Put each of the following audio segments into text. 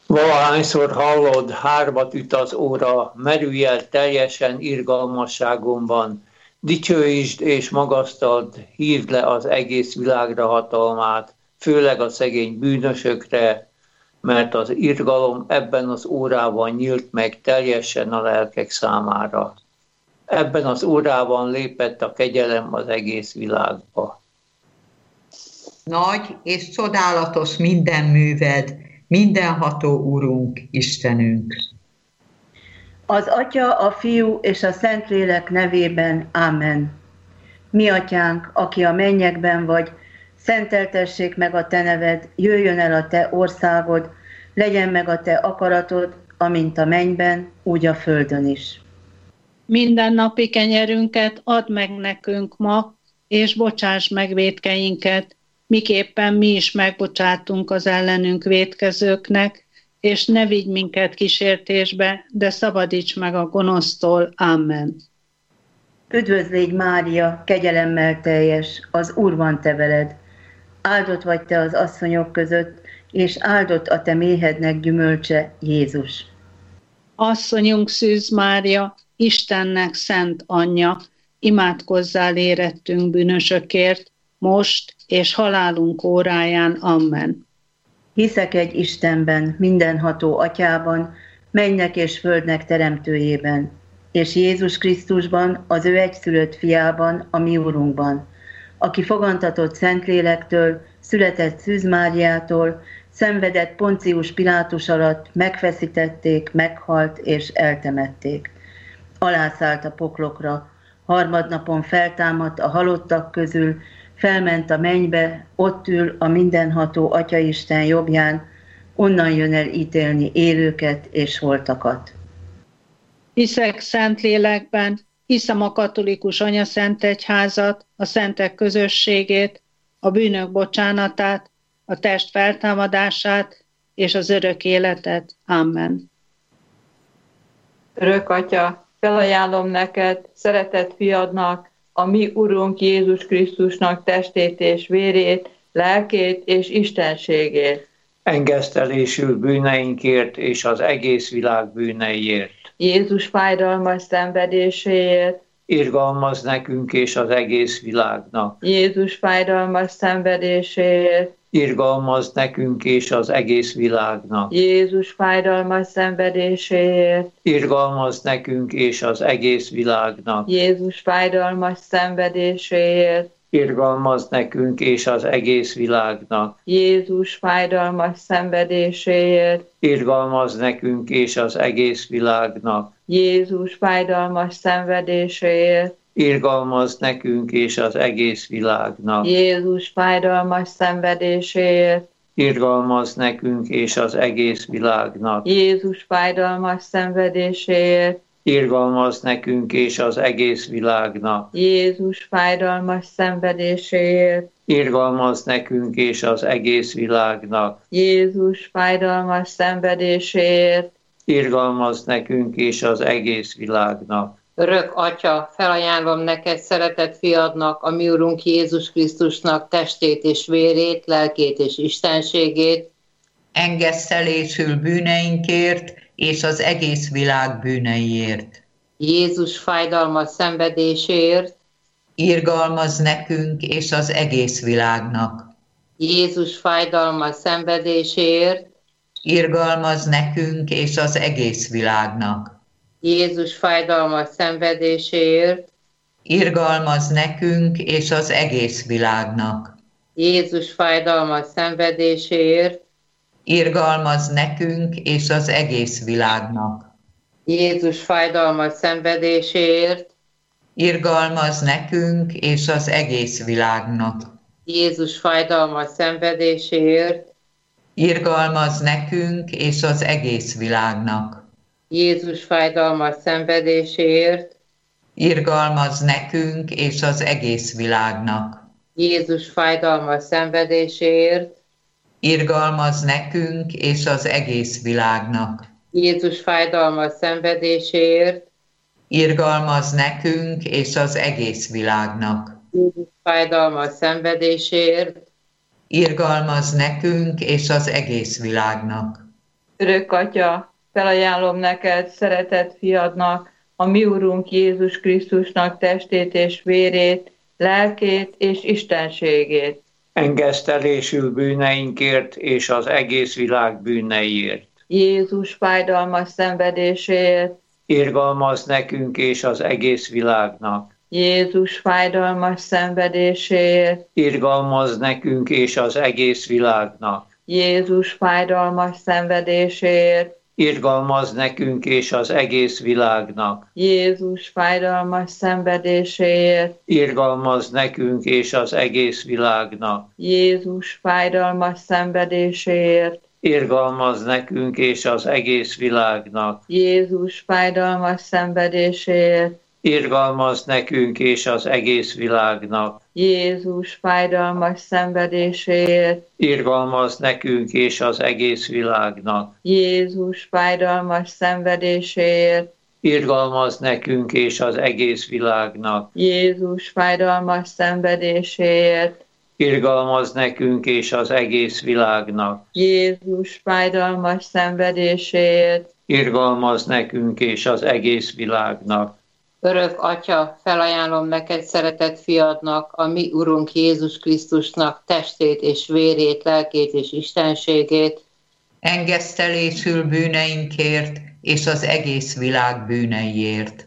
Valahányszor hallod, hármat üt az óra, merülj el teljesen irgalmasságomban, dicsőítsd és magasztald, hívd le az egész világra hatalmát, főleg a szegény bűnösökre, mert az irgalom ebben az órában nyílt meg teljesen a lelkek számára. Ebben az órában lépett a kegyelem az egész világba. Nagy és csodálatos minden műved, mindenható Urunk, Istenünk. Az Atya, a Fiú és a Szentlélek nevében. Ámen. Mi Atyánk, aki a mennyekben vagy, szenteltessék meg a Te neved, jöjjön el a Te országod, legyen meg a Te akaratod, amint a mennyben, úgy a földön is. Minden napi kenyerünket add meg nekünk ma, és bocsáss meg vétkeinket, miképpen mi is megbocsátunk az ellenünk vétkezőknek, és ne vigy minket kísértésbe, de szabadíts meg a gonosztól. Amen. Üdvözlégy Mária, kegyelemmel teljes, az Úr van te veled. Áldott vagy te az asszonyok között, és áldott a te méhednek gyümölcse, Jézus. Asszonyunk Szűz Mária, Istennek szent anyja, imádkozzál érettünk bűnösökért, most és halálunk óráján. Amen. Hiszek egy Istenben, mindenható Atyában, mennynek és földnek teremtőjében, és Jézus Krisztusban, az ő egyszülött fiában, a mi Urunkban, aki fogantatott Szentlélektől, született Szűz Máriától, szenvedett Poncius Pilátus alatt, megfeszítették, meghalt és eltemették. Alászállt a poklokra, harmadnapon feltámadt a halottak közül, felment a mennybe, ott ül a mindenható Atyaisten jobbján, onnan jön el ítélni élőket és holtakat. Hiszek Szentlélekben, hiszem a katolikus anyaszentegyházat, a szentek közösségét, a bűnök bocsánatát, a test feltámadását és az örök életet. Amen. Örök Atya, felajánlom neked, szeretett fiadnak, a mi Urunk Jézus Krisztusnak testét és vérét, lelkét és istenségét. Engesztelésül bűneinkért és az egész világ bűneiért. Jézus fájdalmas szenvedéséért. Irgalmazz nekünk és az egész világnak. Jézus fájdalmas szenvedéséért. Irgalmazz nekünk és az egész világnak. Jézus fájdalmas szenvedéséért. Irgalmazz nekünk és az egész világnak. Jézus fájdalmas szenvedéséért. Irgalmazz nekünk és az egész világnak. Jézus fájdalmas szenvedéséért. Irgalmazz nekünk és az egész világnak. Jézus fájdalmas szenvedéséért. Irgalmazz nekünk és az egész világnak. Jézus fájdalmas szenvedéséért. Irgalmazz nekünk és az egész világnak. Jézus fájdalmas szenvedéséért. Irgalmazz nekünk és az egész világnak. Jézus fájdalmas szenvedéséért. Irgalmazz nekünk és az egész világnak. Jézus fájdalmas szenvedéséért. Irgalmazz nekünk és az egész világnak. Örök Atya, felajánlom neked, szeretett fiadnak, a mi Urunk Jézus Krisztusnak testét és vérét, lelkét és istenségét. Engesztelésül bűneinkért és az egész világ bűneiért. Jézus fájdalmas szenvedéséért. Irgalmazz nekünk és az egész világnak. Jézus fájdalmas szenvedéséért. Irgalmazz nekünk és az egész világnak. Jézus fájdalmas szenvedéséért. Irgalmazz nekünk és az egész világnak. Jézus fájdalmas szenvedéséért. Irgalmazz nekünk és az egész világnak. Jézus fájdalmas szenvedéséért. Irgalmazz nekünk és az egész világnak. Jézus fájdalmas szenvedéséért. Irgalmazz nekünk és az egész világnak. Jézus fájdalmas szenvedéséért. Irgalmazz nekünk és az egész világnak. Jézus fájdalmas szenvedéséért. Irgalmazz nekünk és az egész világnak. Jézus fájdalmas szenvedéséért. Irgalmazz nekünk és az egész világnak. Jézus fájdalmas szenvedéséért. Irgalmazz nekünk és az egész világnak. Örök Atya, felajánlom neked, szeretett fiadnak, a mi Urunk Jézus Krisztusnak testét és vérét, lelkét és istenségét. Engesztelésül bűneinkért és az egész világ bűneiért. Jézus fájdalmas szenvedéséért. Irgalmaz nekünk és az egész világnak. Jézus fájdalmas szenvedéséért. Irgalmaz nekünk és az egész világnak. Jézus fájdalmas szenvedéséért. Irgalmaz nekünk és az egész világnak. Jézus fájdalmas szenvedéséért. Irgalmaz nekünk és az egész világnak. Jézus fájdalmas szenvedéséért. Irgalmaz nekünk és az egész világnak. Jézus fájdalmas szenvedéséért. Irgalmaz nekünk és az egész világnak. Jézus fájdalmas szenvedéséért. Irgalmaz nekünk és az egész világnak. Jézus fájdalmas szenvedéséért. Irgalmaz nekünk és az egész világnak. Jézus fájdalmas szenvedéséért. Irgalmaz nekünk és az egész világnak. Jézus fájdalmas szenvedéséért. Irgalmaz nekünk és az egész világnak. Örök Atya, felajánlom neked, szeretett fiadnak, a mi Urunk Jézus Krisztusnak testét és vérét, lelkét és istenségét. Engesztelésül bűneinkért és az egész világ bűneiért.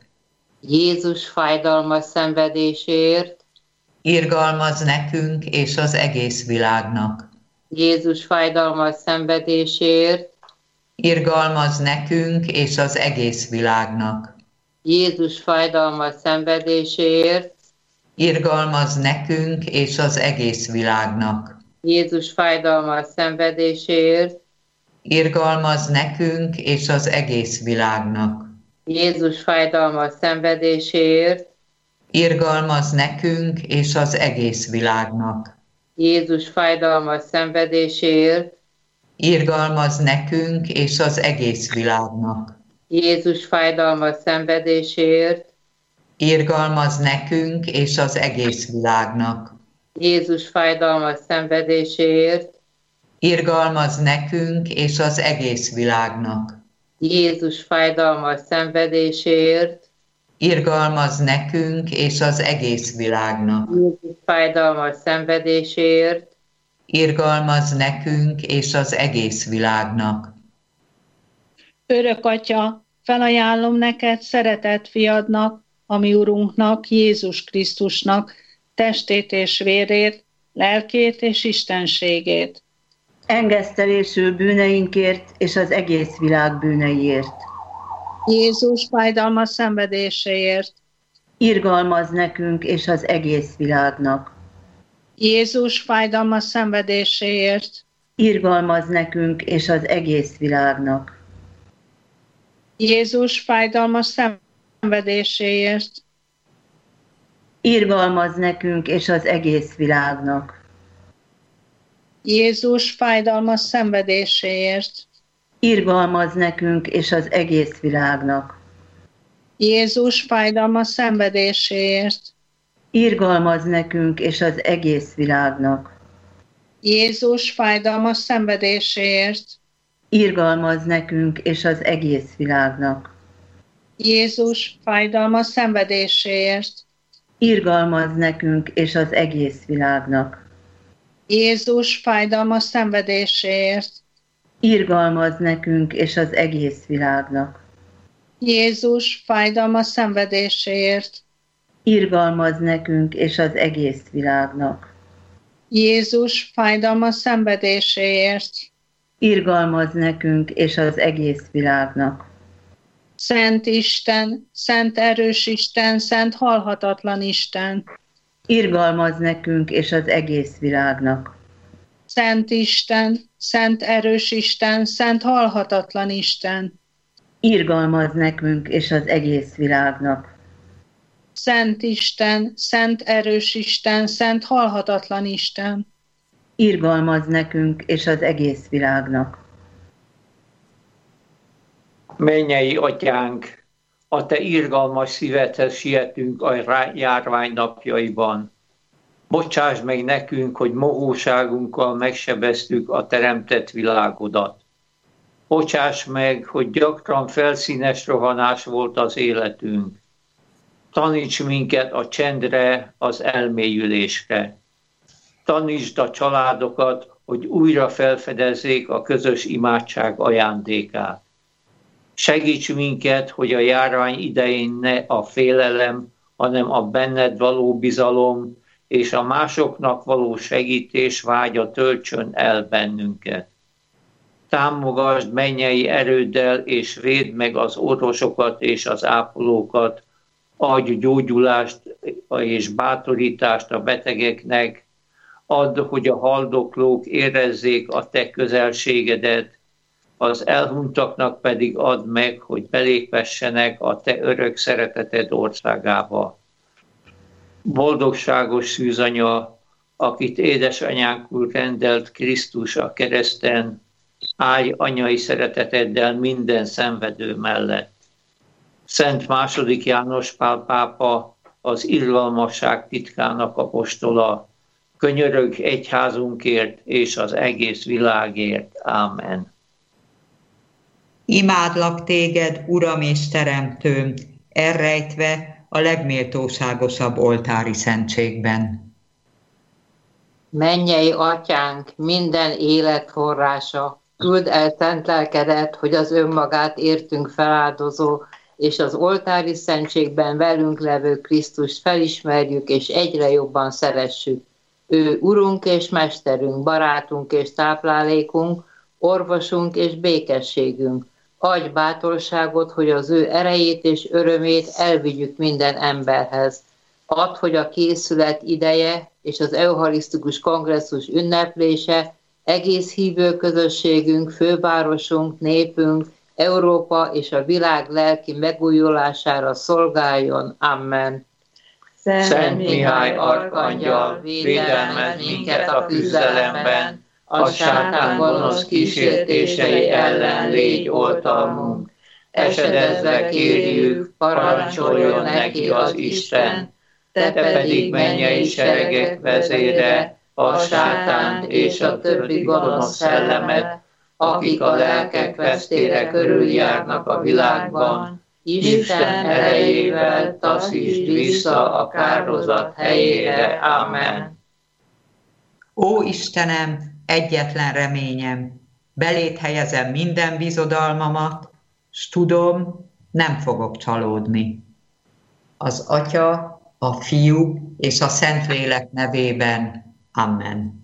Jézus fájdalmas szenvedéséért. Irgalmaz nekünk és az egész világnak. Jézus fájdalmas szenvedéséért. Irgalmaz nekünk és az egész világnak. Jézus fájdalmas szenvedéséért. Irgalmaz nekünk és az egész világnak. Jézus fájdalmas szenvedéséért. Irgalmaz nekünk és az egész világnak. Jézus fájdalmas szenvedéséért. Irgalmaz nekünk és az egész világnak. Jézus fájdalmas szenvedéséért. Irgalmaz nekünk és az egész világnak. Jézus fájdalmas szenvedéséért. Irgalmaz nekünk és az egész világnak. Jézus fájdalmas szenvedéséért. Irgalmaz nekünk és az egész világnak. Jézus fájdalmas szenvedéséért. Irgalmaz nekünk és az egész világnak. Jézus fájdalmas szenvedéséért. Irgalmaz nekünk és az egész világnak. Örök Atya, felajánlom neked, szeretett fiadnak, a mi Urunknak, Jézus Krisztusnak, testét és vérét, lelkét és istenségét. Engesztelésül bűneinkért és az egész világ bűneiért. Jézus fájdalmas szenvedéséért. Irgalmaz nekünk és az egész világnak. Jézus fájdalmas szenvedéséért. Irgalmaz nekünk és az egész világnak. Jézus fájdalmas szenvedéséért. Irgalmaz nekünk és az egész világnak. Jézus fájdalmas szenvedéséért. Irgalmaz nekünk és az egész világnak. Jézus fájdalmas szenvedéséért. Irgalmaz nekünk és az egész világnak. Jézus fájdalmas szenvedéséért. Irgalmaz nekünk és az egész világnak. Jézus fájdalmas szenvedéséért. Irgalmaz nekünk és az egész világnak. Jézus fájdalmas szenvedéséért. Irgalmaz nekünk és az egész világnak. Jézus fájdalmas szenvedéséért. Irgalmaz nekünk és az egész világnak. Jézus fájdalmas szenvedéséért. Irgalmaz nekünk és az egész világnak. Szent Isten, szent erős Isten, szent halhatatlan Isten. Irgalmaz nekünk és az egész világnak. Szent Isten, szent erős Isten, szent halhatatlan Isten. Irgalmaz nekünk és az egész világnak. Szent Isten, szent erős Isten, szent halhatatlan Isten. Irgalmaz nekünk és az egész világnak. Mennyei Atyánk, a Te irgalmas szívedhez sietünk a járvány napjaiban. Bocsáss meg nekünk, hogy mohóságunkkal megsebeztük a teremtett világodat. Bocsáss meg, hogy gyakran felszínes rohanás volt az életünk. Taníts minket a csendre, az elmélyülésre. Tanítsd a családokat, hogy újra felfedezzék a közös imádság ajándékát. Segíts minket, hogy a járvány idején ne a félelem, hanem a benned való bizalom és a másoknak való segítés vágya töltsön el bennünket. Támogasd mennyei erőddel, és védd meg az orvosokat és az ápolókat, adj gyógyulást és bátorítást a betegeknek, add, hogy a haldoklók érezzék a te közelségedet, az elhunytaknak pedig add meg, hogy beléphessenek a te örök szereteted országába. Boldogságos szűzanya, akit édesanyánkul rendelt Krisztus a kereszten, állj anyai szereteteddel minden szenvedő mellett. Szent II. János Pál pápa, az irgalmasság titkának apostola, könyörögj egyházunkért és az egész világért. Ámen. Imádlak téged, Uram és Teremtőm, elrejtve a legméltóságosabb oltári szentségben. Mennyei Atyánk, minden élet forrása, küld el szent lelkedet, hogy az önmagát értünk feláldozó, és az oltári szentségben velünk levő Krisztust felismerjük, és egyre jobban szeressük. Ő Urunk és Mesterünk, barátunk és táplálékunk, orvosunk és békességünk. Adj bátorságot, hogy az ő erejét és örömét elvigyük minden emberhez. Add, hogy a készület ideje és az eucharisztikus kongresszus ünneplése egész hívő közösségünk, fővárosunk, népünk, Európa és a világ lelki megújulására szolgáljon. Amen. Szent Mihály arkangyal, védelmezd minket a küzdelemben, a sátán gonosz kísértései ellen légy oltalmunk. Esedezve kérjük, parancsoljon neki az Isten, te pedig mennyei seregek vezére, a sátánt és a többi gonosz szellemet, akik a lelkek vesztére körüljárnak a világban, Isten erejével taszítsd vissza a kárhozat helyére. Amen. Ó Istenem, egyetlen reményem, beléd helyezem minden bizodalmamat, s tudom, nem fogok csalódni. Az Atya, a Fiú és a Szentlélek nevében. Amen.